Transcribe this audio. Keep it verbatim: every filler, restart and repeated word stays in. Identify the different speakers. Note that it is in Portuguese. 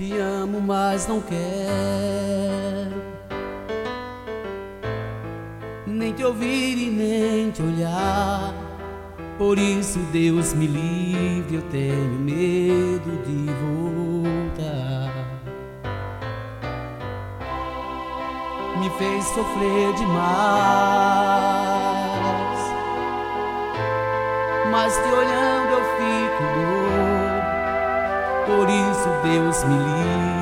Speaker 1: Te amo, mas não quero nem te ouvir e nem te olhar. Por isso, Deus me livre, eu tenho medo de voltar. Me fez sofrer demais, mas te olhando eu fico louco. Por isso, Deus me livre,